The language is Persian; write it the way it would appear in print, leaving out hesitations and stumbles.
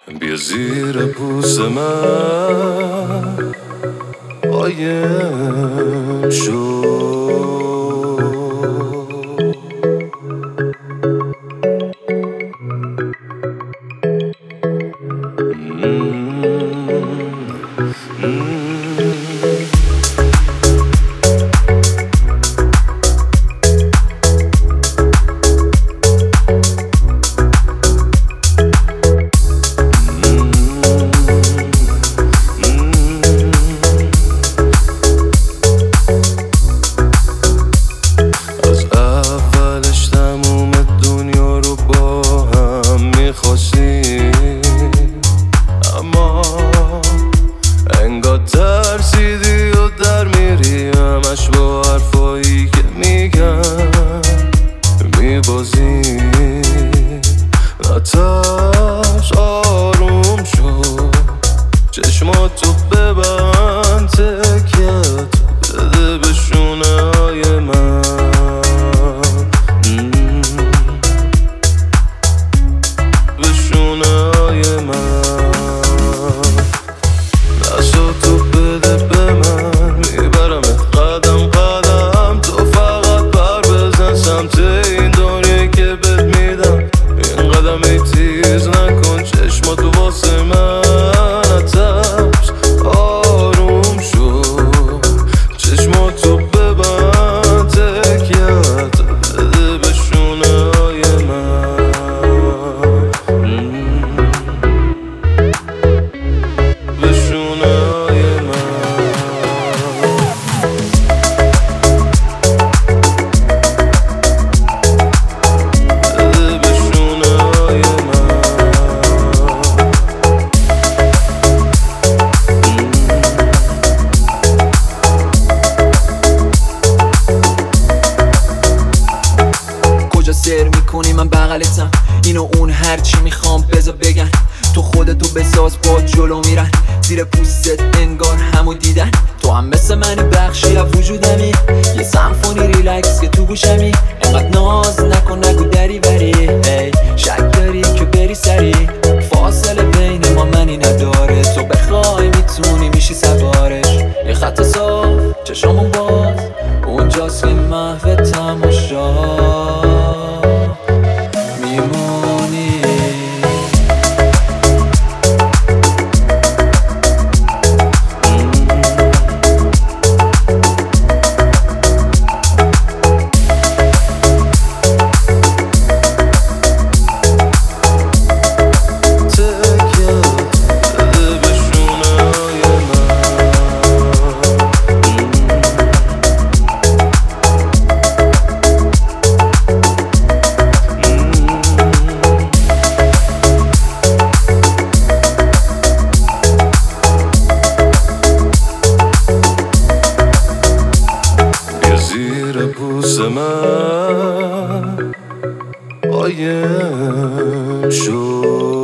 بیا زیر پوست من قایم شو. ترسیدی و در میری همش با حرفایی که میگم میبازی. نترس آروم شو، چشماتو ببند، تکیت بده به شونه های من. به شونه های من دستاتو بده به من، میبرمت قدم قدم. تو فقط پر بزن سمت این دنیایی که بهت میدم. این قدم ای تیز نکن، چشماتو واسه من. نترس آروم شو، چشماتو ببند، تکیت بده به شونه های من. به شونه های من. بده به شونه های من. کجا سر میکنی من بغلتم، اینو اون هرچی میخوام بذار بگن. تو خودتو بساز با جلو میرن، زیر پوستت انگار همو دیدن. تو هم مثل من بخشی از وجودمی، یه سمفونی ریلکس که تو گوشمی. انقدر ناز نکن نگو دری بری، ای شک داری که بری سری. فاصله بین ما منی نداره، تو بخوای میتونی میشی سوارش. یه خط صاف چشامون باز، اونجاست که محو تماشا میمونی. زیر پوست من قایم شو.